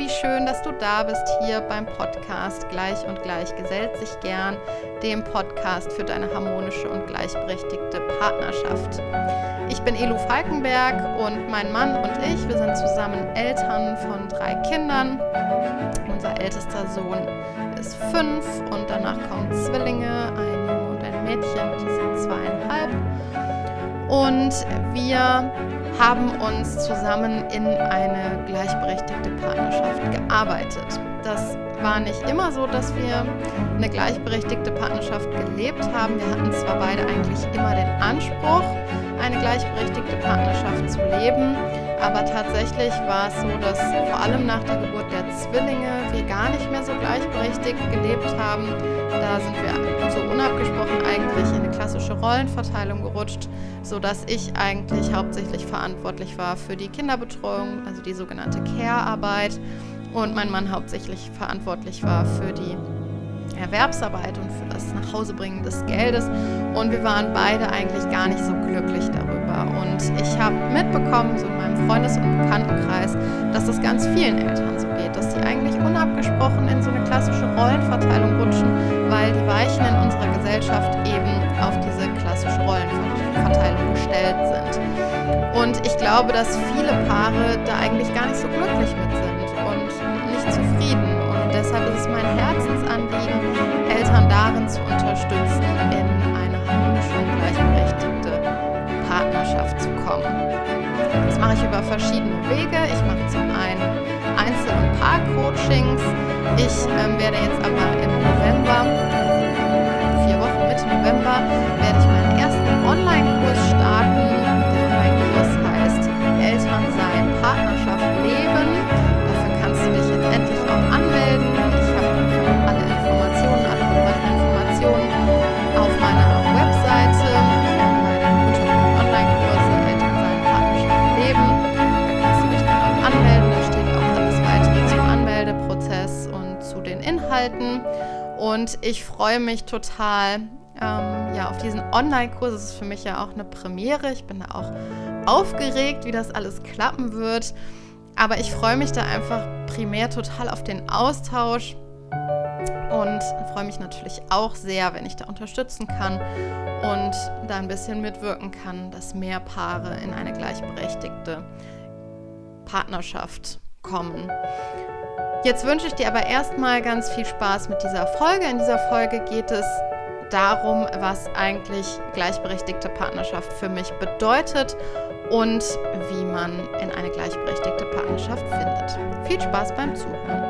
wie schön, dass du da bist hier beim Podcast Gleich und Gleich gesellt sich gern, dem Podcast für deine harmonische und gleichberechtigte Partnerschaft. Ich bin Elu Falkenberg und mein Mann und ich, wir sind zusammen Eltern von 3 Kindern. Unser ältester Sohn ist 5 und danach kommen Zwillinge, ein Junge und ein Mädchen, die sind 2,5. Und wir haben uns zusammen in eine gleichberechtigte Partnerschaft gearbeitet. Das war nicht immer so, dass wir eine gleichberechtigte Partnerschaft gelebt haben. Wir hatten zwar beide eigentlich immer den Anspruch, eine gleichberechtigte Partnerschaft zu leben, aber tatsächlich war es so, dass vor allem nach der Geburt der Zwillinge wir gar nicht mehr so gleichberechtigt gelebt haben. Da sind wir so unabgesprochen eigentlich in eine klassische Rollenverteilung gerutscht, sodass ich eigentlich hauptsächlich verantwortlich war für die Kinderbetreuung, also die sogenannte Care-Arbeit, und mein Mann hauptsächlich verantwortlich war für die Erwerbsarbeit und für das Nachhausebringen des Geldes, und wir waren beide eigentlich gar nicht so glücklich darüber. Und ich habe mitbekommen, so in meinem Freundes- und Bekanntenkreis, dass das ganz vielen Eltern so geht, dass die eigentlich unabgesprochen in so eine klassische Rollenverteilung rutschen, weil die Weichen in unserer Gesellschaft eben auf diese klassische Rollenverteilung gestellt sind. Und ich glaube, dass viele Paare da eigentlich gar nicht so glücklich mit sind und nicht zufrieden. Und deshalb ist es mein Herzensanliegen, Eltern darin zu unterstützen, in eine harmonische und gleichberechtigte Partnerschaft zu kommen. Das mache ich über verschiedene Wege. Ich mache zum einen Einzel- und Paar-Coachings. Ich werde jetzt aber im November, 4 Wochen Mitte November, werde ich meinen ersten Online-Kurs starten. Der Online-Kurs heißt Elternsein, Partnerschaft leben. Dafür kannst du dich jetzt endlich auch anmelden. Ich habe alle Informationen auf meiner Webseite, unter Online-Kurse Elternsein, Partnerschaft leben. Da kannst du dich dann auch anmelden. Da steht auch alles weitere zum Anmeldeprozess und zu den Inhalten. Und ich freue mich total auf diesen Online-Kurs. Das ist für mich ja auch eine Premiere. Ich bin da auch aufgeregt, wie das alles klappen wird. Aber ich freue mich da einfach primär total auf den Austausch und freue mich natürlich auch sehr, wenn ich da unterstützen kann und da ein bisschen mitwirken kann, dass mehr Paare in eine gleichberechtigte Partnerschaft kommen. Jetzt wünsche ich dir aber erstmal ganz viel Spaß mit dieser Folge. In dieser Folge geht es darum, was eigentlich gleichberechtigte Partnerschaft für mich bedeutet und wie man in eine gleichberechtigte Partnerschaft findet. Viel Spaß beim Zuhören.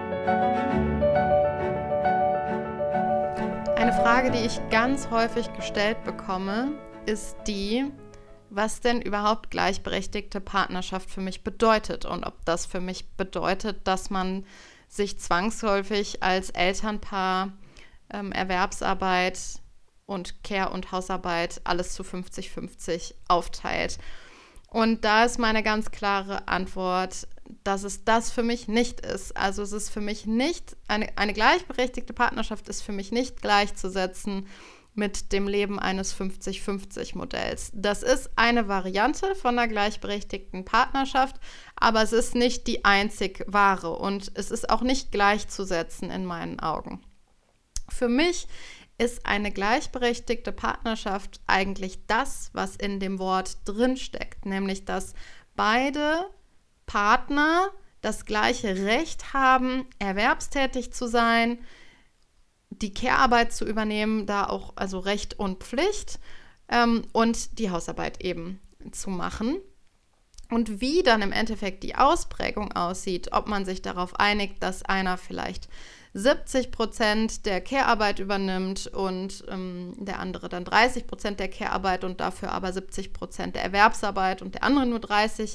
Eine Frage, die ich ganz häufig gestellt bekomme, ist die, was denn überhaupt gleichberechtigte Partnerschaft für mich bedeutet und ob das für mich bedeutet, dass man sich zwangsläufig als Elternpaar Erwerbsarbeit und Care- und Hausarbeit alles zu 50-50 aufteilt. Und da ist meine ganz klare Antwort, dass es das für mich nicht ist. Also es ist für mich nicht, eine gleichberechtigte Partnerschaft ist für mich nicht gleichzusetzen mit dem Leben eines 50-50-Modells. Das ist eine Variante von einer gleichberechtigten Partnerschaft, aber es ist nicht die einzig wahre und es ist auch nicht gleichzusetzen in meinen Augen. Für mich ist eine gleichberechtigte Partnerschaft eigentlich das, was in dem Wort drinsteckt, nämlich dass beide Partner das gleiche Recht haben, erwerbstätig zu sein, die Care-Arbeit zu übernehmen, da auch also Recht und Pflicht, und die Hausarbeit eben zu machen. Und wie dann im Endeffekt die Ausprägung aussieht, ob man sich darauf einigt, dass einer vielleicht 70% der Care-Arbeit übernimmt und der andere dann 30% der Care-Arbeit und dafür aber 70% der Erwerbsarbeit und der andere nur 30%.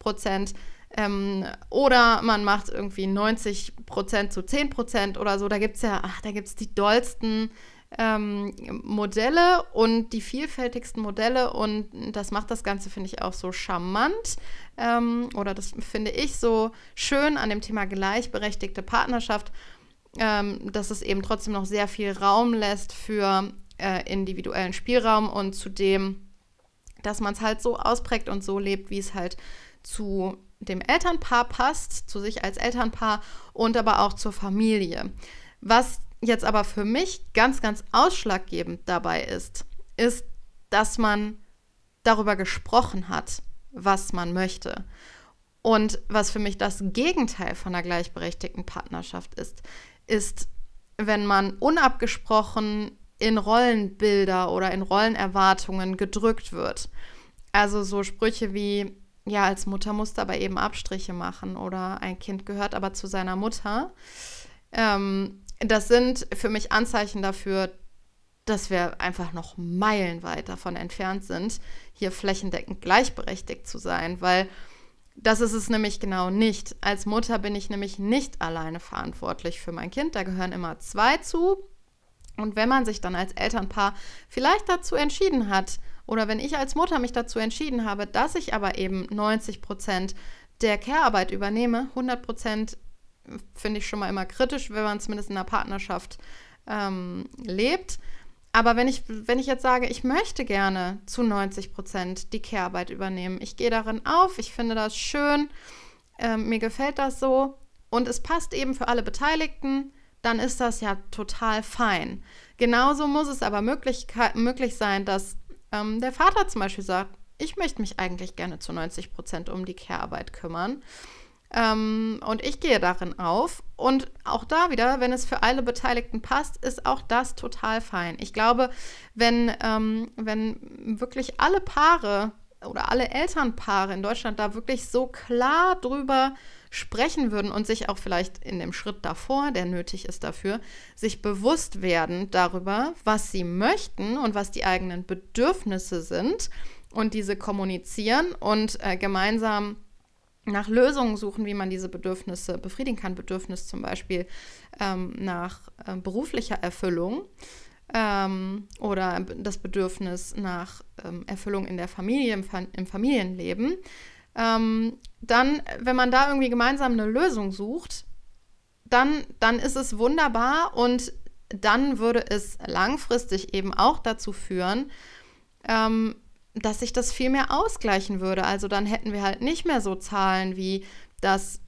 Oder man macht irgendwie 90% zu 10% oder so. Da gibt es die dollsten Modelle und die vielfältigsten Modelle, und das macht das Ganze, finde ich, auch so charmant, oder das finde ich so schön an dem Thema gleichberechtigte Partnerschaft, dass es eben trotzdem noch sehr viel Raum lässt für individuellen Spielraum und zudem, dass man es halt so ausprägt und so lebt, wie es halt zu dem Elternpaar passt, zu sich als Elternpaar und aber auch zur Familie. Was jetzt aber für mich ganz, ganz ausschlaggebend dabei ist, dass man darüber gesprochen hat, was man möchte. Und was für mich das Gegenteil von einer gleichberechtigten Partnerschaft ist, wenn man unabgesprochen in Rollenbilder oder in Rollenerwartungen gedrückt wird. Also so Sprüche wie, ja, als Mutter musst du aber eben Abstriche machen oder ein Kind gehört aber zu seiner Mutter. Das sind für mich Anzeichen dafür, dass wir einfach noch meilenweit davon entfernt sind, hier flächendeckend gleichberechtigt zu sein, weil das ist es nämlich genau nicht. Als Mutter bin ich nämlich nicht alleine verantwortlich für mein Kind, da gehören immer 2 zu. Und wenn man sich dann als Elternpaar vielleicht dazu entschieden hat, oder wenn ich als Mutter mich dazu entschieden habe, dass ich aber eben 90% der Care-Arbeit übernehme, 100% finde ich schon mal immer kritisch, wenn man zumindest in einer Partnerschaft lebt. Aber wenn ich jetzt sage, ich möchte gerne zu 90% die Care-Arbeit übernehmen, ich gehe darin auf, ich finde das schön, mir gefällt das so und es passt eben für alle Beteiligten, dann ist das ja total fein. Genauso muss es aber möglich sein, dass der Vater zum Beispiel sagt, ich möchte mich eigentlich gerne zu 90% um die Care-Arbeit kümmern. Und ich gehe darin auf. Und auch da wieder, wenn es für alle Beteiligten passt, ist auch das total fein. Ich glaube, wenn wirklich alle Paare oder alle Elternpaare in Deutschland da wirklich so klar drüber sprechen würden und sich auch vielleicht in dem Schritt davor, der nötig ist dafür, sich bewusst werden darüber, was sie möchten und was die eigenen Bedürfnisse sind und diese kommunizieren und gemeinsam nach Lösungen suchen, wie man diese Bedürfnisse befriedigen kann. Bedürfnis zum Beispiel nach beruflicher Erfüllung oder das Bedürfnis nach Erfüllung in der Familie, im Familienleben. Dann, wenn man da irgendwie gemeinsam eine Lösung sucht, dann ist es wunderbar und dann würde es langfristig eben auch dazu führen, dass sich das viel mehr ausgleichen würde. Also dann hätten wir halt nicht mehr so Zahlen wie, dass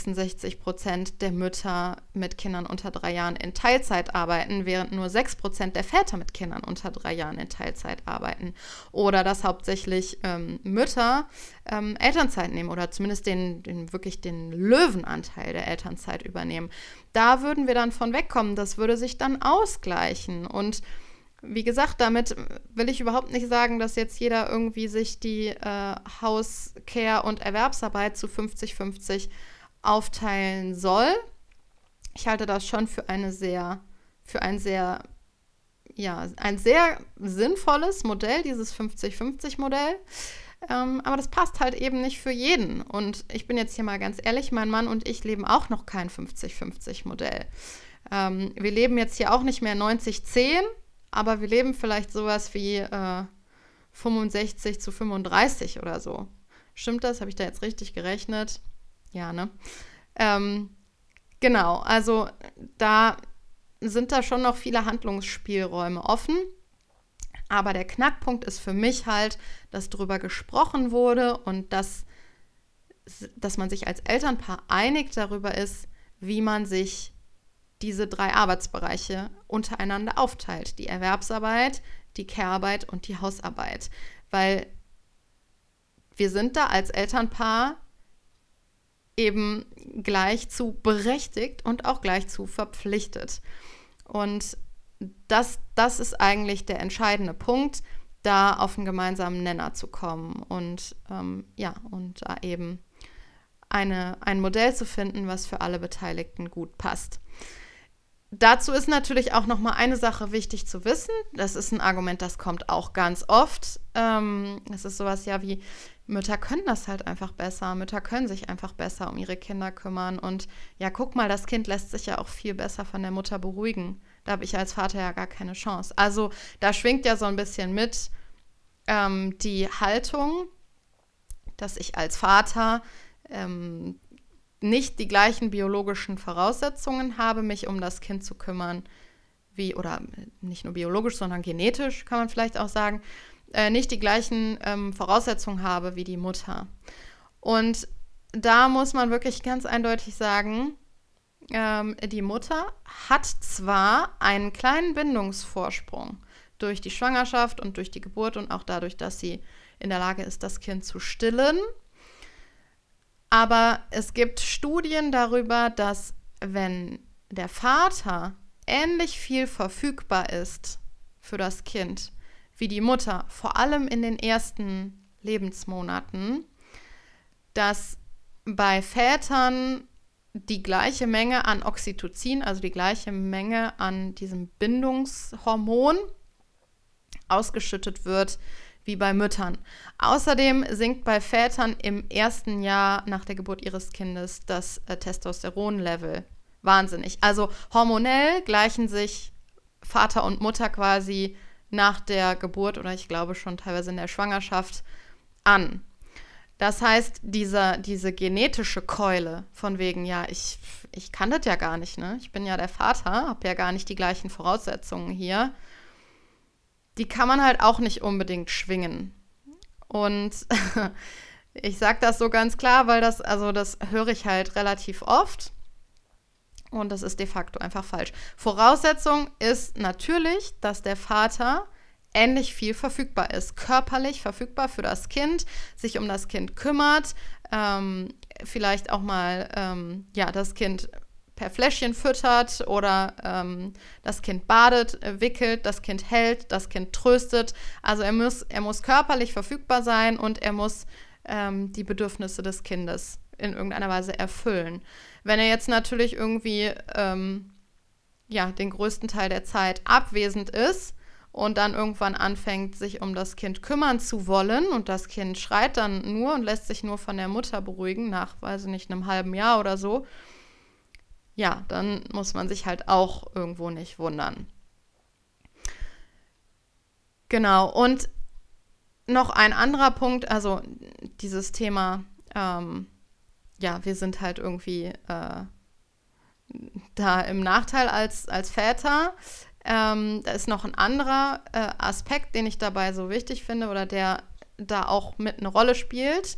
66% der Mütter mit Kindern unter 3 Jahren in Teilzeit arbeiten, während nur 6% der Väter mit Kindern unter 3 Jahren in Teilzeit arbeiten. Oder dass hauptsächlich Mütter Elternzeit nehmen oder zumindest wirklich den Löwenanteil der Elternzeit übernehmen. Da würden wir dann von wegkommen. Das würde sich dann ausgleichen. Und wie gesagt, damit will ich überhaupt nicht sagen, dass jetzt jeder irgendwie sich die Hauscare und Erwerbsarbeit zu 50-50 aufteilen soll. Ich halte das schon für ein sehr sinnvolles Modell, dieses 50-50-Modell. Aber das passt halt eben nicht für jeden. Und ich bin jetzt hier mal ganz ehrlich, mein Mann und ich leben auch noch kein 50-50-Modell. Wir leben jetzt hier auch nicht mehr 90-10, aber wir leben vielleicht sowas wie 65-35 oder so. Stimmt das? Habe ich da jetzt richtig gerechnet? Ja, ne? Genau, also da sind da schon noch viele Handlungsspielräume offen. Aber der Knackpunkt ist für mich halt, dass darüber gesprochen wurde und dass man sich als Elternpaar einig darüber ist, wie man sich diese 3 Arbeitsbereiche untereinander aufteilt. Die Erwerbsarbeit, die Care-Arbeit und die Hausarbeit. Weil wir sind da als Elternpaar eben gleich zu berechtigt und auch gleich zu verpflichtet. Und das ist eigentlich der entscheidende Punkt, da auf einen gemeinsamen Nenner zu kommen und und da eben ein Modell zu finden, was für alle Beteiligten gut passt. Dazu ist natürlich auch noch mal eine Sache wichtig zu wissen. Das ist ein Argument, das kommt auch ganz oft. Es ist sowas ja wie, Mütter können das halt einfach besser. Mütter können sich einfach besser um ihre Kinder kümmern. Und ja, guck mal, das Kind lässt sich ja auch viel besser von der Mutter beruhigen. Da habe ich als Vater ja gar keine Chance. Also da schwingt ja so ein bisschen mit die Haltung, dass ich als Vater nicht die gleichen biologischen Voraussetzungen habe, mich um das Kind zu kümmern, oder nicht nur biologisch, sondern genetisch, kann man vielleicht auch sagen, nicht die gleichen Voraussetzungen habe wie die Mutter. Und da muss man wirklich ganz eindeutig sagen, die Mutter hat zwar einen kleinen Bindungsvorsprung durch die Schwangerschaft und durch die Geburt und auch dadurch, dass sie in der Lage ist, das Kind zu stillen, aber es gibt Studien darüber, dass wenn der Vater ähnlich viel verfügbar ist für das Kind wie die Mutter, vor allem in den ersten Lebensmonaten, dass bei Vätern die gleiche Menge an Oxytocin, also die gleiche Menge an diesem Bindungshormon ausgeschüttet wird wie bei Müttern. Außerdem sinkt bei Vätern im ersten Jahr nach der Geburt ihres Kindes das Testosteronlevel wahnsinnig. Also hormonell gleichen sich Vater und Mutter quasi nach der Geburt oder ich glaube schon teilweise in der Schwangerschaft an. Das heißt, diese genetische Keule von wegen, ja, ich kann das ja gar nicht, ne? Ich bin ja der Vater, habe ja gar nicht die gleichen Voraussetzungen hier. Die kann man halt auch nicht unbedingt schwingen. Und ich sage das so ganz klar, weil das höre ich halt relativ oft. Und das ist de facto einfach falsch. Voraussetzung ist natürlich, dass der Vater ähnlich viel verfügbar ist, körperlich verfügbar für das Kind, sich um das Kind kümmert, vielleicht auch mal das Kind per Fläschchen füttert oder das Kind badet, wickelt, das Kind hält, das Kind tröstet. Also er muss körperlich verfügbar sein und er muss die Bedürfnisse des Kindes in irgendeiner Weise erfüllen. Wenn er jetzt natürlich irgendwie den größten Teil der Zeit abwesend ist und dann irgendwann anfängt, sich um das Kind kümmern zu wollen und das Kind schreit dann nur und lässt sich nur von der Mutter beruhigen, nach, weiß ich nicht, einem halben Jahr oder so, ja, dann muss man sich halt auch irgendwo nicht wundern. Genau, und noch ein anderer Punkt, also dieses Thema, wir sind halt irgendwie da im Nachteil als Väter. Da ist noch ein anderer Aspekt, den ich dabei so wichtig finde oder der da auch mit eine Rolle spielt.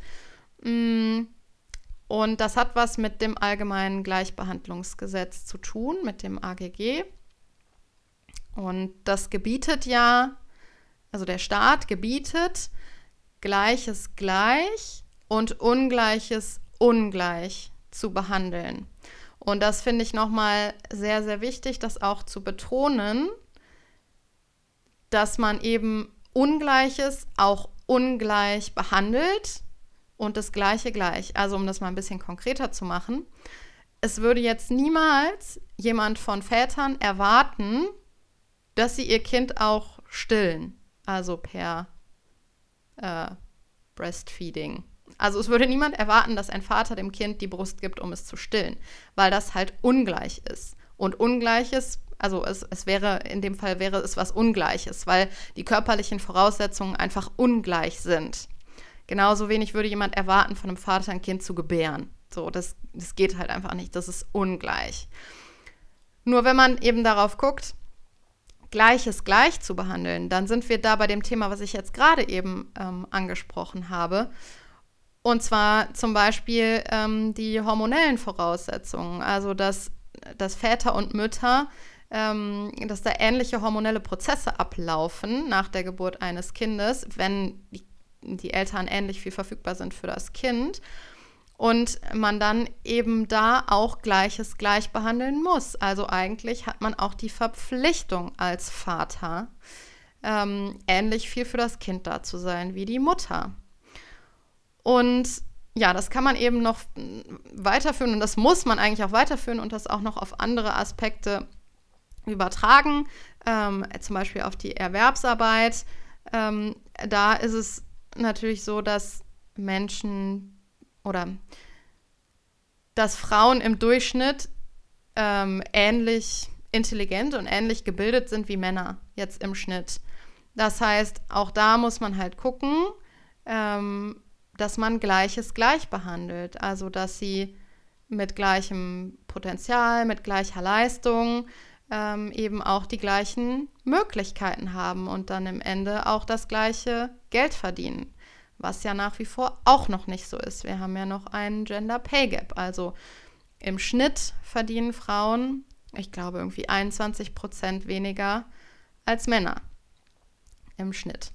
Und das hat was mit dem Allgemeinen Gleichbehandlungsgesetz zu tun, mit dem AGG. Und das gebietet ja, also der Staat gebietet, Gleiches gleich und Ungleiches ungleich zu behandeln. Und das finde ich nochmal sehr, sehr wichtig, das auch zu betonen, dass man eben Ungleiches auch ungleich behandelt und das Gleiche gleich. Also um das mal ein bisschen konkreter zu machen. Es würde jetzt niemals jemand von Vätern erwarten, dass sie ihr Kind auch stillen. Also per Breastfeeding. Also es würde niemand erwarten, dass ein Vater dem Kind die Brust gibt, um es zu stillen, weil das halt ungleich ist. Und Ungleiches, also in dem Fall wäre es was Ungleiches, weil die körperlichen Voraussetzungen einfach ungleich sind. Genauso wenig würde jemand erwarten, von einem Vater ein Kind zu gebären. So, das geht halt einfach nicht, das ist ungleich. Nur wenn man eben darauf guckt, Gleiches gleich zu behandeln, dann sind wir da bei dem Thema, was ich jetzt gerade eben angesprochen habe. Und zwar zum Beispiel die hormonellen Voraussetzungen, also dass Väter und Mütter, dass da ähnliche hormonelle Prozesse ablaufen nach der Geburt eines Kindes, wenn die Eltern ähnlich viel verfügbar sind für das Kind und man dann eben da auch Gleiches gleich behandeln muss. Also eigentlich hat man auch die Verpflichtung als Vater, ähnlich viel für das Kind da zu sein wie die Mutter. Und ja, das kann man eben noch weiterführen und das muss man eigentlich auch weiterführen und das auch noch auf andere Aspekte übertragen, zum Beispiel auf die Erwerbsarbeit. Da ist es natürlich so, dass Menschen oder dass Frauen im Durchschnitt ähnlich intelligent und ähnlich gebildet sind wie Männer jetzt im Schnitt. Das heißt, auch da muss man halt gucken, dass man Gleiches gleich behandelt. Also, dass sie mit gleichem Potenzial, mit gleicher Leistung eben auch die gleichen Möglichkeiten haben und dann im Ende auch das gleiche Geld verdienen. was ja nach wie vor auch noch nicht so ist. Wir haben ja noch einen Gender Pay Gap. Also im Schnitt verdienen Frauen, ich glaube, irgendwie 21% weniger als Männer im Schnitt.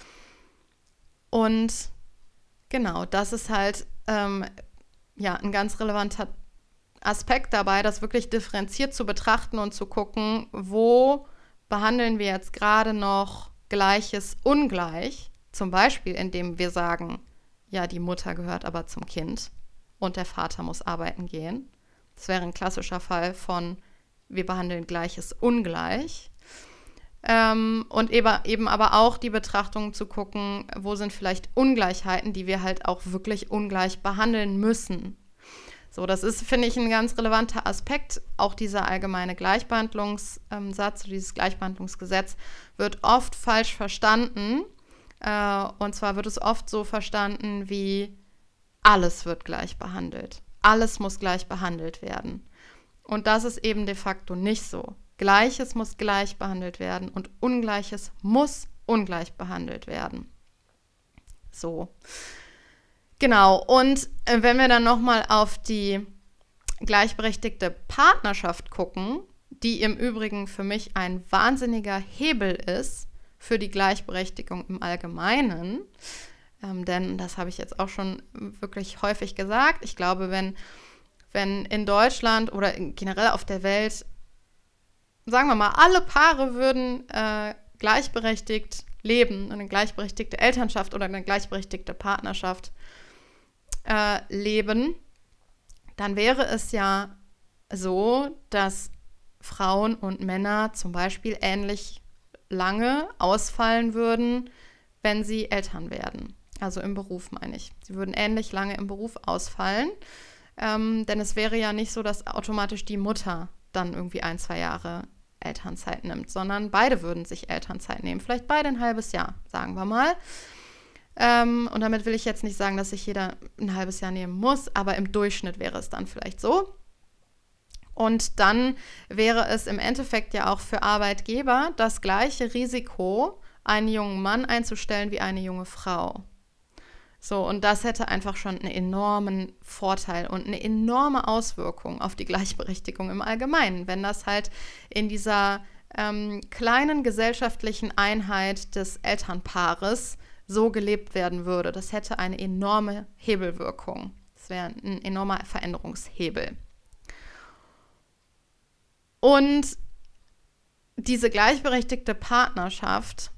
Und genau, das ist halt ein ganz relevanter Aspekt dabei, das wirklich differenziert zu betrachten und zu gucken, wo behandeln wir jetzt gerade noch Gleiches ungleich. Zum Beispiel, indem wir sagen, ja, die Mutter gehört aber zum Kind und der Vater muss arbeiten gehen. Das wäre ein klassischer Fall von, wir behandeln Gleiches ungleich. Und eben aber auch die Betrachtung zu gucken, wo sind vielleicht Ungleichheiten, die wir halt auch wirklich ungleich behandeln müssen. So, das ist, finde ich, ein ganz relevanter Aspekt. Auch dieser allgemeine Gleichbehandlungssatz, dieses Gleichbehandlungsgesetz wird oft falsch verstanden. Und zwar wird es oft so verstanden wie, alles wird gleich behandelt. Alles muss gleich behandelt werden. Und das ist eben de facto nicht so. Gleiches muss gleich behandelt werden und Ungleiches muss ungleich behandelt werden. So. Genau, und wenn wir dann nochmal auf die gleichberechtigte Partnerschaft gucken, die im Übrigen für mich ein wahnsinniger Hebel ist für die Gleichberechtigung im Allgemeinen, denn das habe ich jetzt auch schon wirklich häufig gesagt, ich glaube, wenn in Deutschland oder generell auf der Welt, sagen wir mal, alle Paare würden gleichberechtigt leben, eine gleichberechtigte Elternschaft oder eine gleichberechtigte Partnerschaft leben, dann wäre es ja so, dass Frauen und Männer zum Beispiel ähnlich lange ausfallen würden, wenn sie Eltern werden. Also im Beruf meine ich. Sie würden ähnlich lange im Beruf ausfallen, denn es wäre ja nicht so, dass automatisch die Mutter dann irgendwie 1-2 Jahre Elternzeit nimmt, sondern beide würden sich Elternzeit nehmen. Vielleicht beide ein halbes Jahr, sagen wir mal. Und damit will ich jetzt nicht sagen, dass sich jeder ein halbes Jahr nehmen muss, aber im Durchschnitt wäre es dann vielleicht so. Und dann wäre es im Endeffekt ja auch für Arbeitgeber das gleiche Risiko, einen jungen Mann einzustellen wie eine junge Frau. So, und das hätte einfach schon einen enormen Vorteil und eine enorme Auswirkung auf die Gleichberechtigung im Allgemeinen, wenn das halt in dieser kleinen gesellschaftlichen Einheit des Elternpaares so gelebt werden würde. Das hätte eine enorme Hebelwirkung. Das wäre ein enormer Veränderungshebel. Und diese gleichberechtigte Partnerschaft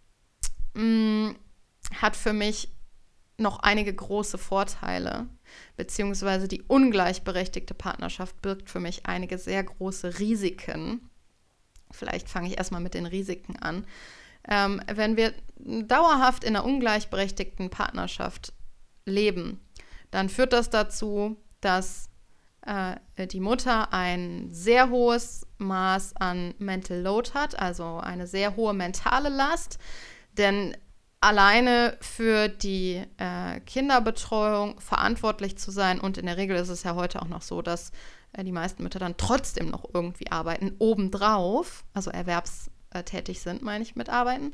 hat für mich noch einige große Vorteile, beziehungsweise die ungleichberechtigte Partnerschaft birgt für mich einige sehr große Risiken. Vielleicht fange ich erstmal mit den Risiken an. Wenn wir dauerhaft in einer ungleichberechtigten Partnerschaft leben, dann führt das dazu, dass die Mutter ein sehr hohes Maß an Mental Load hat, also eine sehr hohe mentale Last, denn alleine für die Kinderbetreuung verantwortlich zu sein, und in der Regel ist es ja heute auch noch so, dass die meisten Mütter dann trotzdem noch irgendwie arbeiten, obendrauf, also erwerbstätig sind, meine ich mit arbeiten,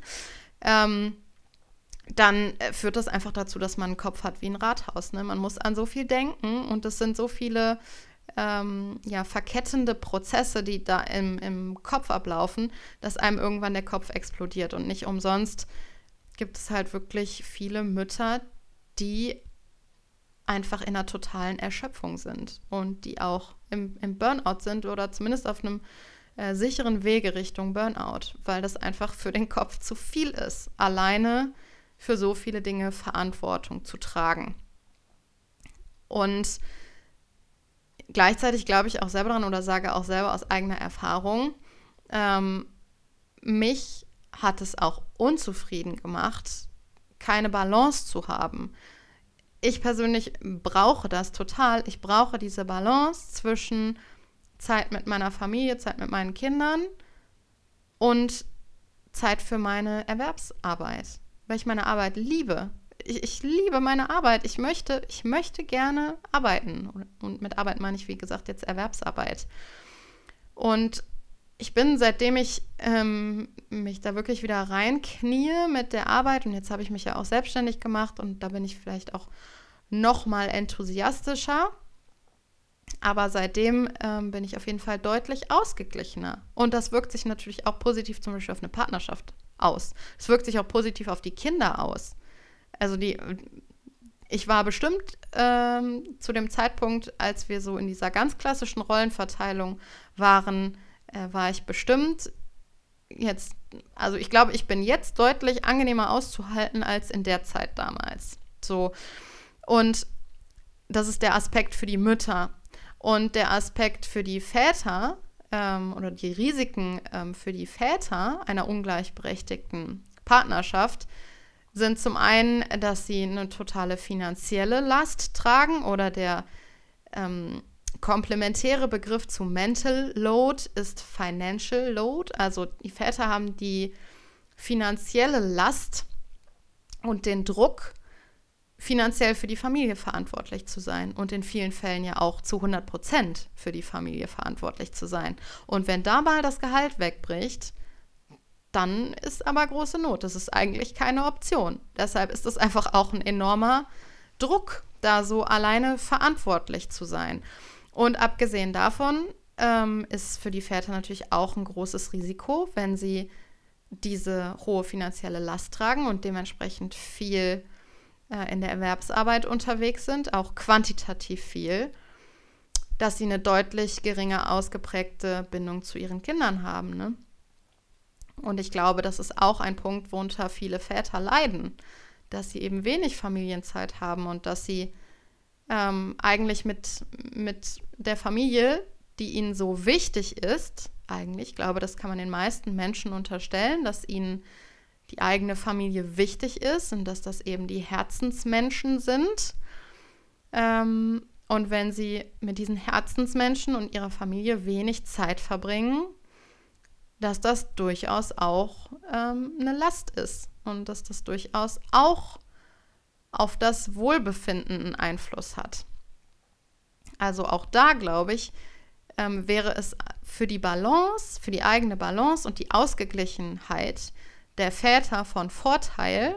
dann führt das einfach dazu, dass man einen Kopf hat wie ein Rathaus. Ne? Man muss an so viel denken und es sind so viele verkettende Prozesse, die da im Kopf ablaufen, dass einem irgendwann der Kopf explodiert. Und nicht umsonst gibt es halt wirklich viele Mütter, die einfach in einer totalen Erschöpfung sind und die auch im Burnout sind oder zumindest auf einem sicheren Wege Richtung Burnout, weil das einfach für den Kopf zu viel ist, alleine für so viele Dinge Verantwortung zu tragen. Und gleichzeitig glaube ich auch selber dran oder sage auch selber aus eigener Erfahrung, mich hat es auch unzufrieden gemacht, keine Balance zu haben. Ich persönlich brauche das total. Ich brauche diese Balance zwischen Zeit mit meiner Familie, Zeit mit meinen Kindern und Zeit für meine Erwerbsarbeit, weil ich meine Arbeit liebe. Ich liebe meine Arbeit. Ich möchte gerne arbeiten. Und mit Arbeit meine ich, wie gesagt, jetzt Erwerbsarbeit. Und ich bin, seitdem ich mich da wirklich wieder reinknie mit der Arbeit, und jetzt habe ich mich ja auch selbstständig gemacht und da bin ich vielleicht auch noch mal enthusiastischer, aber seitdem bin ich auf jeden Fall deutlich ausgeglichener. Und das wirkt sich natürlich auch positiv zum Beispiel auf eine Partnerschaft aus. Es wirkt sich auch positiv auf die Kinder aus. Also ich war bestimmt zu dem Zeitpunkt, als wir so in dieser ganz klassischen Rollenverteilung waren, war ich bestimmt jetzt, also ich glaube, ich bin jetzt deutlich angenehmer auszuhalten als in der Zeit damals. So. Und das ist der Aspekt für die Mütter. Und der Aspekt für die Väter oder die Risiken für die Väter einer ungleichberechtigten Partnerschaft sind zum einen, dass sie eine totale finanzielle Last tragen, oder der komplementäre Begriff zu Mental Load ist Financial Load. Also die Väter haben die finanzielle Last und den Druck, finanziell für die Familie verantwortlich zu sein und in vielen Fällen ja auch zu 100% für die Familie verantwortlich zu sein. Und wenn da mal das Gehalt wegbricht, dann ist aber große Not. Das ist eigentlich keine Option. Deshalb ist es einfach auch ein enormer Druck, da so alleine verantwortlich zu sein. Und abgesehen davon ist für die Väter natürlich auch ein großes Risiko, wenn sie diese hohe finanzielle Last tragen und dementsprechend viel in der Erwerbsarbeit unterwegs sind, auch quantitativ viel, dass sie eine deutlich geringer ausgeprägte Bindung zu ihren Kindern haben. Ne? Und ich glaube, das ist auch ein Punkt, worunter viele Väter leiden, dass sie eben wenig Familienzeit haben und dass sie eigentlich mit der Familie, die ihnen so wichtig ist, eigentlich, ich glaube, das kann man den meisten Menschen unterstellen, dass ihnen die eigene Familie wichtig ist und dass das eben die Herzensmenschen sind. Und wenn sie mit diesen Herzensmenschen und ihrer Familie wenig Zeit verbringen, dass das durchaus auch eine Last ist und dass das durchaus auch auf das Wohlbefinden einen Einfluss hat. Also auch da, glaube ich, wäre es für die Balance, für die eigene Balance und die Ausgeglichenheit der Väter von Vorteil,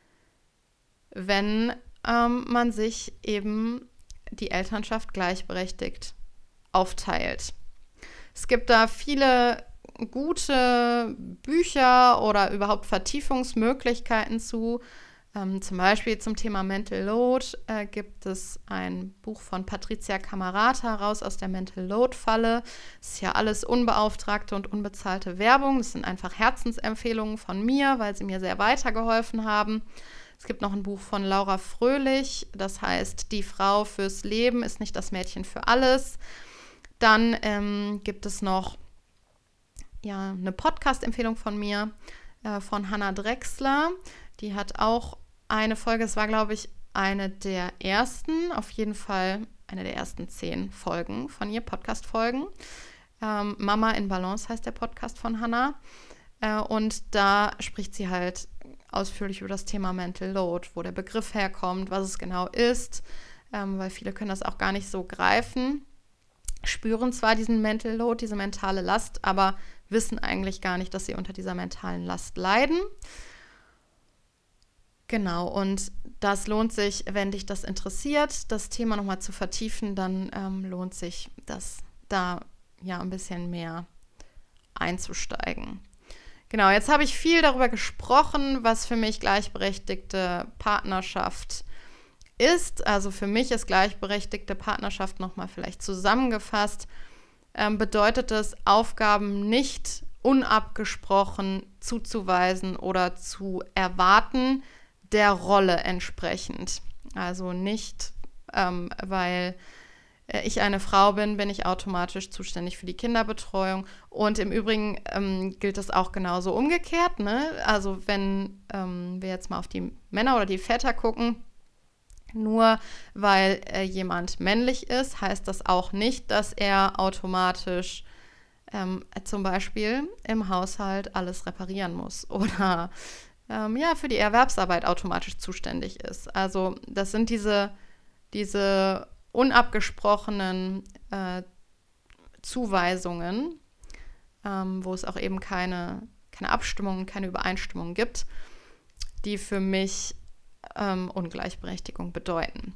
wenn man sich eben die Elternschaft gleichberechtigt aufteilt. Es gibt da viele gute Bücher oder überhaupt Vertiefungsmöglichkeiten zu. Zum Beispiel zum Thema Mental Load gibt es ein Buch von Patricia Camerata, Raus aus der Mental Load-Falle. Das ist ja alles unbeauftragte und unbezahlte Werbung. Das sind einfach Herzensempfehlungen von mir, weil sie mir sehr weitergeholfen haben. Es gibt noch ein Buch von Laura Fröhlich, das heißt Die Frau fürs Leben ist nicht das Mädchen für alles. Dann gibt es noch eine Podcast-Empfehlung von mir, von Hannah Drechsler. Die hat auch eine Folge, es war, glaube ich, eine der ersten, auf jeden Fall eine der ersten 10 Folgen von ihr, Podcast-Folgen. Mama in Balance heißt der Podcast von Hannah. Und da spricht sie halt ausführlich über das Thema Mental Load, wo der Begriff herkommt, was es genau ist, weil viele können das auch gar nicht so greifen, spüren zwar diesen Mental Load, diese mentale Last, aber wissen eigentlich gar nicht, dass sie unter dieser mentalen Last leiden. Genau, und das lohnt sich, wenn dich das interessiert, das Thema nochmal zu vertiefen, dann lohnt sich das da ja ein bisschen mehr einzusteigen. Genau, jetzt habe ich viel darüber gesprochen, was für mich gleichberechtigte Partnerschaft ist. Also für mich ist gleichberechtigte Partnerschaft nochmal vielleicht zusammengefasst, bedeutet es, Aufgaben nicht unabgesprochen zuzuweisen oder zu erwarten, der Rolle entsprechend. Also nicht, weil ich eine Frau bin ich automatisch zuständig für die Kinderbetreuung. Und im Übrigen gilt das auch genauso umgekehrt. Ne? Also wenn wir jetzt mal auf die Männer oder die Väter gucken, nur weil jemand männlich ist, heißt das auch nicht, dass er automatisch zum Beispiel im Haushalt alles reparieren muss oder für die Erwerbsarbeit automatisch zuständig ist. Also das sind diese unabgesprochenen Zuweisungen, wo es auch eben keine Abstimmungen, keine Übereinstimmung gibt, die für mich Ungleichberechtigung bedeuten.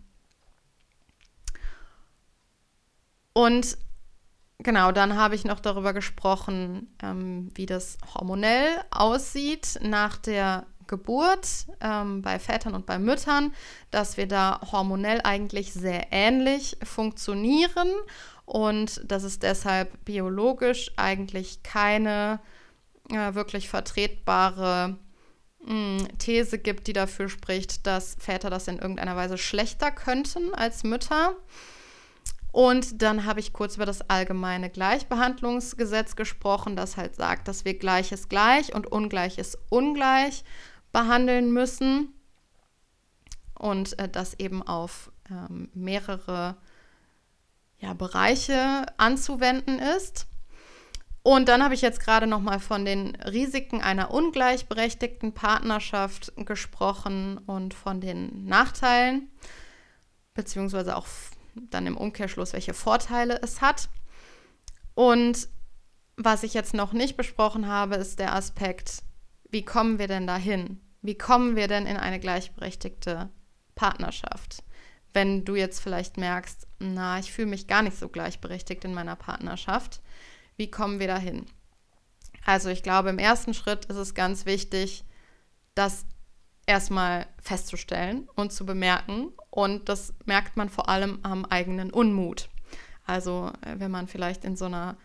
Und genau, dann habe ich noch darüber gesprochen, wie das hormonell aussieht nach der Geburt bei Vätern und bei Müttern, dass wir da hormonell eigentlich sehr ähnlich funktionieren und dass es deshalb biologisch eigentlich keine wirklich vertretbare These gibt, die dafür spricht, dass Väter das in irgendeiner Weise schlechter könnten als Mütter. Und dann habe ich kurz über das allgemeine Gleichbehandlungsgesetz gesprochen, das halt sagt, dass wir Gleiches gleich und Ungleiches ungleich behandeln müssen und das eben auf mehrere Bereiche anzuwenden ist. Und dann habe ich jetzt gerade noch mal von den Risiken einer ungleichberechtigten Partnerschaft gesprochen und von den Nachteilen, beziehungsweise auch dann im Umkehrschluss, welche Vorteile es hat. Und was ich jetzt noch nicht besprochen habe, ist der Aspekt, wie kommen wir denn dahin? Wie kommen wir denn in eine gleichberechtigte Partnerschaft? Wenn du jetzt vielleicht merkst, ich fühle mich gar nicht so gleichberechtigt in meiner Partnerschaft, wie kommen wir dahin? Also ich glaube, im ersten Schritt ist es ganz wichtig, das erstmal festzustellen und zu bemerken. Und das merkt man vor allem am eigenen Unmut. Also wenn man vielleicht in so einer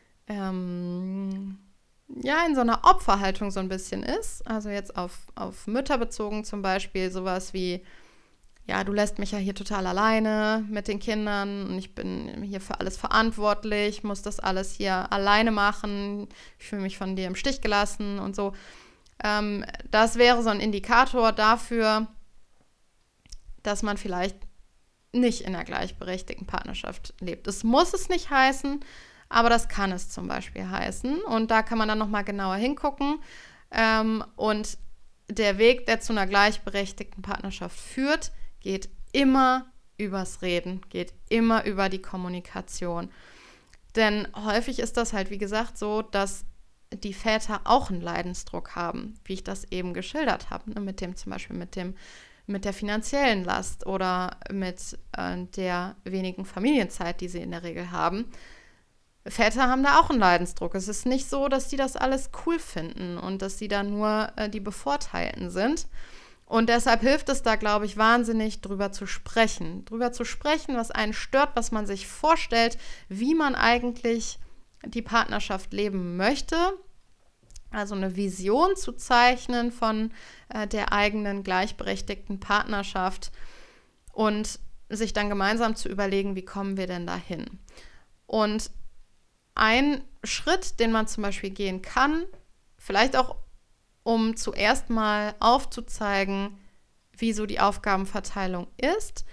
Opferhaltung so ein bisschen ist, also jetzt auf Mütter bezogen zum Beispiel, sowas wie, du lässt mich ja hier total alleine mit den Kindern und ich bin hier für alles verantwortlich, muss das alles hier alleine machen, ich fühle mich von dir im Stich gelassen und so. Das wäre so ein Indikator dafür, dass man vielleicht nicht in einer gleichberechtigten Partnerschaft lebt. Das muss es nicht heißen, aber das kann es zum Beispiel heißen. Und da kann man dann nochmal genauer hingucken. Und der Weg, der zu einer gleichberechtigten Partnerschaft führt, geht immer übers Reden, geht immer über die Kommunikation. Denn häufig ist das halt, wie gesagt, so, dass die Väter auch einen Leidensdruck haben, wie ich das eben geschildert habe, ne? Zum Beispiel mit der finanziellen Last oder mit der wenigen Familienzeit, die sie in der Regel haben. Väter haben da auch einen Leidensdruck. Es ist nicht so, dass die das alles cool finden und dass sie da nur die Bevorteilten sind. Und deshalb hilft es da, glaube ich, wahnsinnig, drüber zu sprechen, was einen stört, was man sich vorstellt, wie man eigentlich die Partnerschaft leben möchte. Also eine Vision zu zeichnen von der eigenen gleichberechtigten Partnerschaft und sich dann gemeinsam zu überlegen, wie kommen wir denn dahin. Und ein Schritt, den man zum Beispiel gehen kann, vielleicht auch um zuerst mal aufzuzeigen, wie so die Aufgabenverteilung ist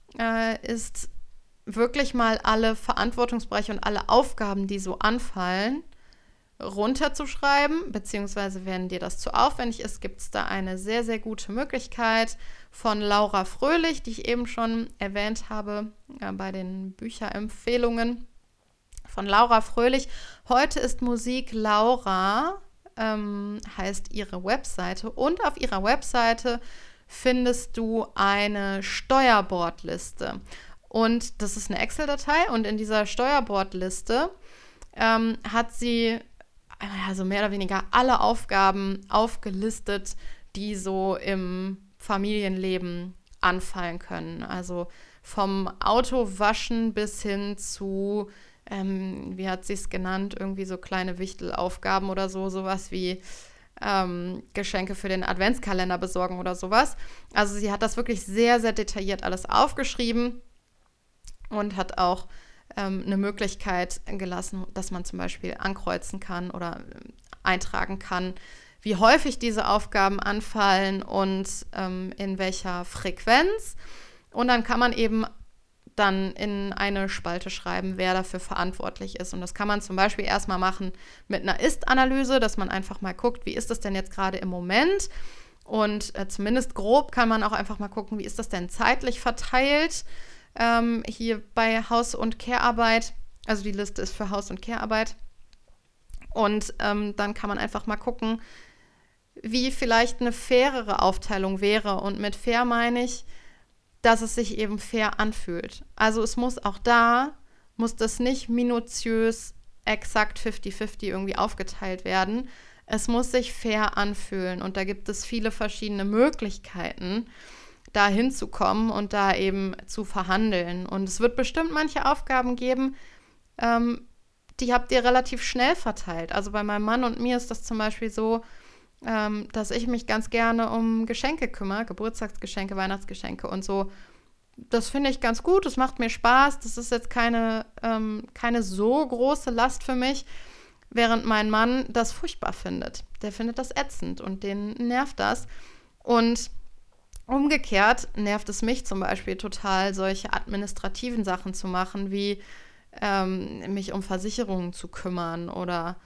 wirklich mal alle Verantwortungsbereiche und alle Aufgaben, die so anfallen, runterzuschreiben, beziehungsweise wenn dir das zu aufwendig ist, gibt es da eine sehr, sehr gute Möglichkeit von Laura Fröhlich, die ich eben schon erwähnt habe bei den Bücherempfehlungen von Laura Fröhlich. Heute ist Musik Laura, heißt ihre Webseite, und auf ihrer Webseite findest du eine Steuerbordliste. Und das ist eine Excel-Datei und in dieser Steuerbordliste hat sie also mehr oder weniger alle Aufgaben aufgelistet, die so im Familienleben anfallen können. Also vom Autowaschen bis hin zu, wie hat sie es genannt, irgendwie so kleine Wichtelaufgaben oder so, sowas wie Geschenke für den Adventskalender besorgen oder sowas. Also sie hat das wirklich sehr, sehr detailliert alles aufgeschrieben und hat auch eine Möglichkeit gelassen, dass man zum Beispiel ankreuzen kann oder eintragen kann, wie häufig diese Aufgaben anfallen und in welcher Frequenz. Und dann kann man eben dann in eine Spalte schreiben, wer dafür verantwortlich ist. Und das kann man zum Beispiel erstmal machen mit einer Ist-Analyse, dass man einfach mal guckt, wie ist das denn jetzt gerade im Moment? Und zumindest grob kann man auch einfach mal gucken, wie ist das denn zeitlich verteilt hier bei Haus- und Care-Arbeit. Also die Liste ist für Haus- und Care-Arbeit. Und dann kann man einfach mal gucken, wie vielleicht eine fairere Aufteilung wäre. Und mit fair meine ich, dass es sich eben fair anfühlt. Also es muss das nicht minutiös exakt 50-50 irgendwie aufgeteilt werden. Es muss sich fair anfühlen. Und da gibt es viele verschiedene Möglichkeiten, da hinzukommen und da eben zu verhandeln. Und es wird bestimmt manche Aufgaben geben, die habt ihr relativ schnell verteilt. Also bei meinem Mann und mir ist das zum Beispiel so, dass ich mich ganz gerne um Geschenke kümmere, Geburtstagsgeschenke, Weihnachtsgeschenke und so. Das finde ich ganz gut, das macht mir Spaß. Das ist jetzt keine so große Last für mich, während mein Mann das furchtbar findet. Der findet das ätzend und den nervt das. Und umgekehrt nervt es mich zum Beispiel total, solche administrativen Sachen zu machen, wie mich um Versicherungen zu kümmern oder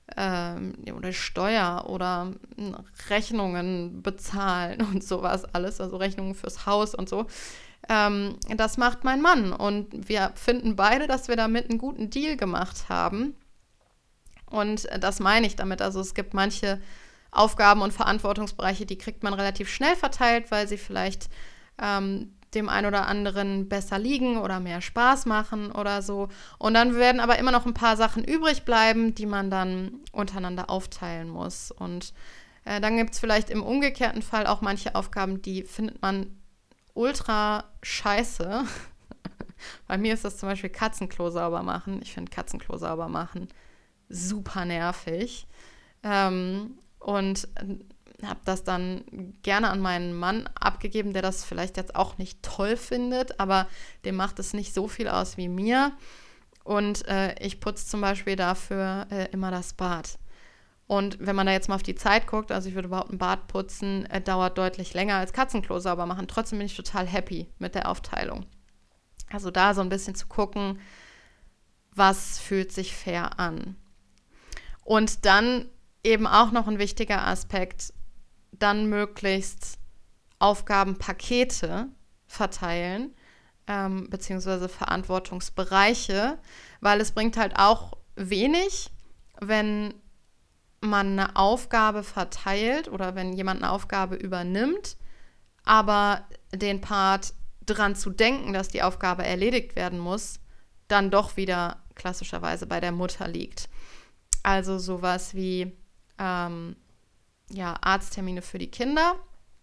Steuer oder Rechnungen bezahlen und sowas alles, also Rechnungen fürs Haus und so. Das macht mein Mann und wir finden beide, dass wir damit einen guten Deal gemacht haben. Und das meine ich damit. Also es gibt manche Aufgaben und Verantwortungsbereiche, die kriegt man relativ schnell verteilt, weil sie vielleicht dem einen oder anderen besser liegen oder mehr Spaß machen oder so. Und dann werden aber immer noch ein paar Sachen übrig bleiben, die man dann untereinander aufteilen muss. Und dann gibt es vielleicht im umgekehrten Fall auch manche Aufgaben, die findet man ultra scheiße. Bei mir ist das zum Beispiel Katzenklo sauber machen. Ich finde Katzenklo sauber machen super nervig. Und habe das dann gerne an meinen Mann abgegeben, der das vielleicht jetzt auch nicht toll findet, aber dem macht es nicht so viel aus wie mir. Und ich putze zum Beispiel dafür immer das Bad. Und wenn man da jetzt mal auf die Zeit guckt, also ich würde überhaupt ein Bad putzen, dauert deutlich länger als Katzenklo sauber machen. Trotzdem bin ich total happy mit der Aufteilung. Also da so ein bisschen zu gucken, was fühlt sich fair an. Und dann eben auch noch ein wichtiger Aspekt, dann möglichst Aufgabenpakete verteilen, beziehungsweise Verantwortungsbereiche, weil es bringt halt auch wenig, wenn man eine Aufgabe verteilt oder wenn jemand eine Aufgabe übernimmt, aber den Part dran zu denken, dass die Aufgabe erledigt werden muss, dann doch wieder klassischerweise bei der Mutter liegt. Also sowas wie Arzttermine für die Kinder.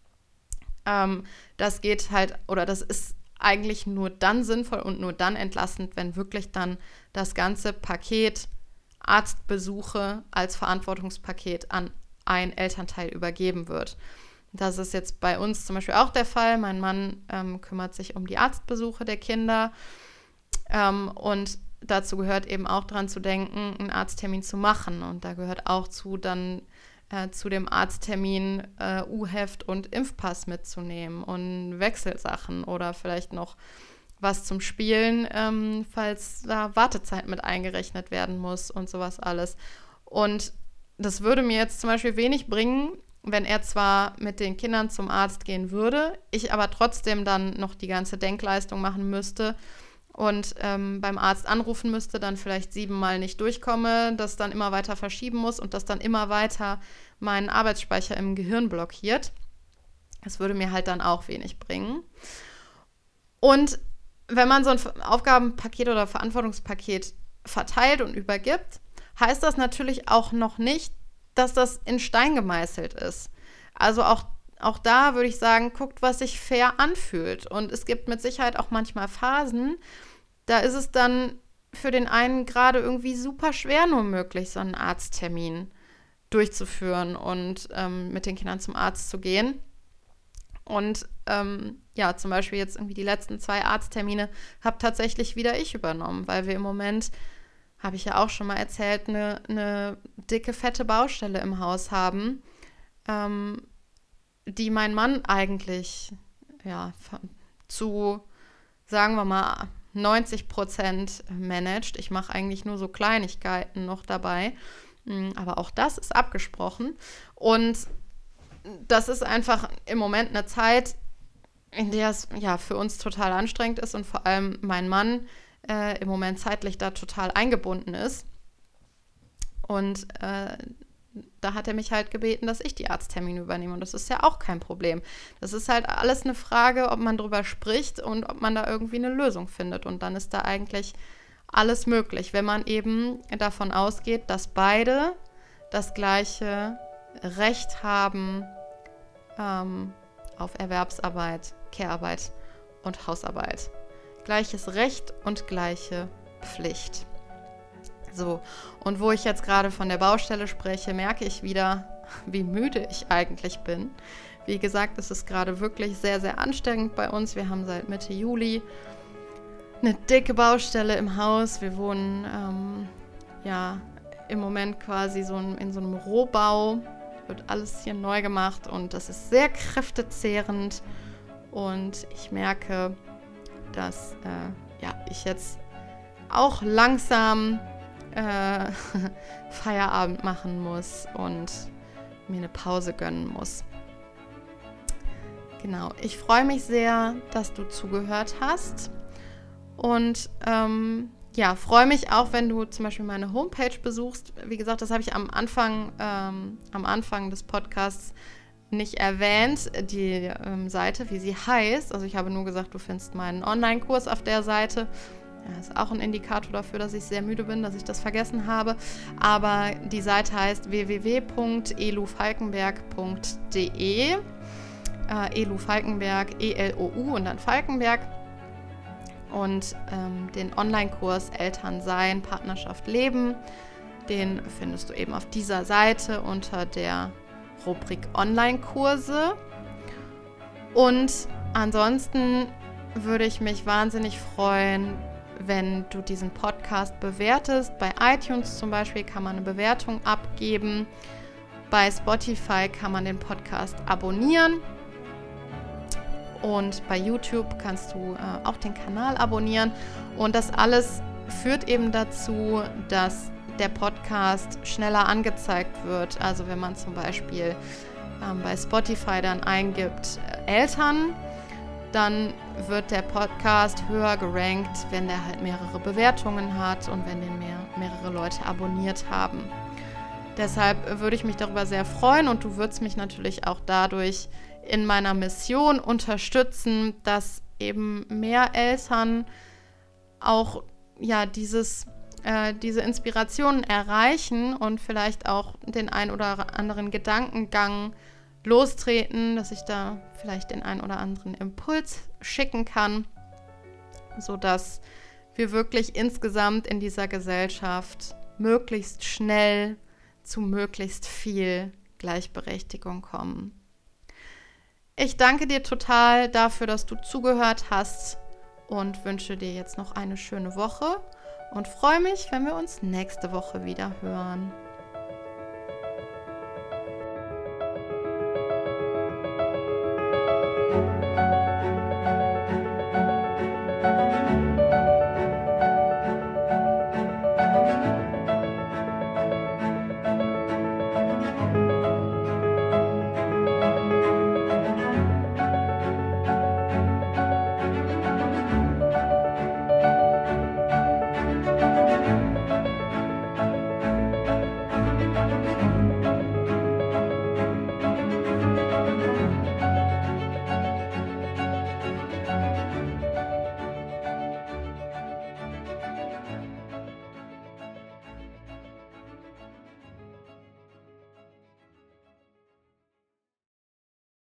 Das geht halt, oder das ist eigentlich nur dann sinnvoll und nur dann entlastend, wenn wirklich dann das ganze Paket Arztbesuche als Verantwortungspaket an einen Elternteil übergeben wird. Das ist jetzt bei uns zum Beispiel auch der Fall. Mein Mann kümmert sich um die Arztbesuche der Kinder und dazu gehört eben auch dran zu denken, einen Arzttermin zu machen. Und da gehört auch zu dem Arzttermin U-Heft und Impfpass mitzunehmen und Wechselsachen oder vielleicht noch was zum Spielen, falls da Wartezeit mit eingerechnet werden muss und sowas alles. Und das würde mir jetzt zum Beispiel wenig bringen, wenn er zwar mit den Kindern zum Arzt gehen würde, ich aber trotzdem dann noch die ganze Denkleistung machen müsste und beim Arzt anrufen müsste, dann vielleicht 7-mal nicht durchkomme, das dann immer weiter verschieben muss und das dann immer weiter meinen Arbeitsspeicher im Gehirn blockiert. Das würde mir halt dann auch wenig bringen. Und wenn man so ein Aufgabenpaket oder Verantwortungspaket verteilt und übergibt, heißt das natürlich auch noch nicht, dass das in Stein gemeißelt ist. Also auch da würde ich sagen, guckt, was sich fair anfühlt. Und es gibt mit Sicherheit auch manchmal Phasen, da ist es dann für den einen gerade irgendwie super schwer nur möglich, so einen Arzttermin durchzuführen und mit den Kindern zum Arzt zu gehen. Und zum Beispiel jetzt irgendwie die letzten 2 Arzttermine habe tatsächlich wieder ich übernommen, weil wir im Moment, habe ich ja auch schon mal erzählt, eine dicke, fette Baustelle im Haus haben, die mein Mann eigentlich zu, sagen wir mal, 90% managt. Ich mache eigentlich nur so Kleinigkeiten noch dabei, aber auch das ist abgesprochen. Und das ist einfach im Moment eine Zeit, in der es für uns total anstrengend ist und vor allem mein Mann im Moment zeitlich da total eingebunden ist. Und da hat er mich halt gebeten, dass ich die Arzttermine übernehme. Und das ist ja auch kein Problem. Das ist halt alles eine Frage, ob man drüber spricht und ob man da irgendwie eine Lösung findet. Und dann ist da eigentlich alles möglich, wenn man eben davon ausgeht, dass beide das gleiche Recht haben auf Erwerbsarbeit, Care-Arbeit und Hausarbeit. Gleiches Recht und gleiche Pflicht. So, und wo ich jetzt gerade von der Baustelle spreche, merke ich wieder, wie müde ich eigentlich bin. Wie gesagt, es ist gerade wirklich sehr, sehr anstrengend bei uns. Wir haben seit Mitte Juli eine dicke Baustelle im Haus. Wir wohnen im Moment quasi in so einem Rohbau. Wird alles hier neu gemacht und das ist sehr kräftezehrend. Und ich merke, dass ich jetzt auch langsam Feierabend machen muss und mir eine Pause gönnen muss. Genau, ich freue mich sehr, dass du zugehört hast und freue mich auch, wenn du zum Beispiel meine Homepage besuchst. Wie gesagt, das habe ich am Anfang des Podcasts nicht erwähnt, die Seite, wie sie heißt. Also ich habe nur gesagt, du findest meinen Online-Kurs auf der Seite. Ja, ist auch ein Indikator dafür, dass ich sehr müde bin, dass ich das vergessen habe. Aber die Seite heißt www.elufalkenberg.de. Elu Falkenberg, E-L-O-U und dann Falkenberg. Und den Online-Kurs Eltern sein, Partnerschaft leben, den findest du eben auf dieser Seite unter der Rubrik Online-Kurse. Und ansonsten würde ich mich wahnsinnig freuen, wenn du diesen Podcast bewertest. Bei iTunes zum Beispiel kann man eine Bewertung abgeben. Bei Spotify kann man den Podcast abonnieren. Und bei YouTube kannst du auch den Kanal abonnieren. Und das alles führt eben dazu, dass der Podcast schneller angezeigt wird. Also wenn man zum Beispiel bei Spotify dann eingibt Eltern, dann wird der Podcast höher gerankt, wenn der halt mehrere Bewertungen hat und wenn den mehrere Leute abonniert haben. Deshalb würde ich mich darüber sehr freuen und du würdest mich natürlich auch dadurch in meiner Mission unterstützen, dass eben mehr Eltern auch diese Inspirationen erreichen und vielleicht auch den ein oder anderen Gedankengang lostreten, dass ich da vielleicht den ein oder anderen Impuls schicken kann, sodass wir wirklich insgesamt in dieser Gesellschaft möglichst schnell zu möglichst viel Gleichberechtigung kommen. Ich danke dir total dafür, dass du zugehört hast und wünsche dir jetzt noch eine schöne Woche und freue mich, wenn wir uns nächste Woche wieder hören.